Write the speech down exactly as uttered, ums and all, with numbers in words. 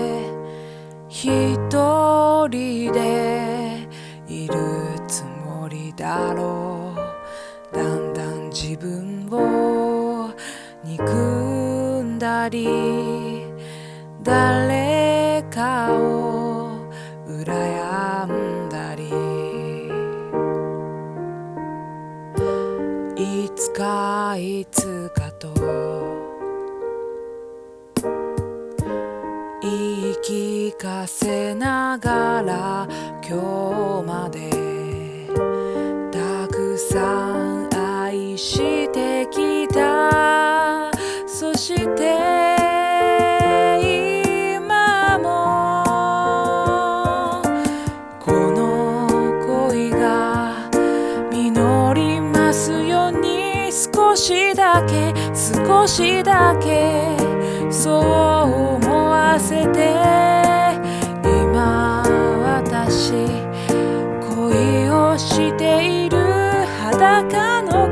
一人でいるつもりだろう。だんだん自分を憎んだり、誰かを羨んだり、いつかいつかと言い聞かせながら今日までたくさん愛してきた。そして今もこの恋が実りますように、少しだけ少しだけそう思わせて、今私恋をしている裸の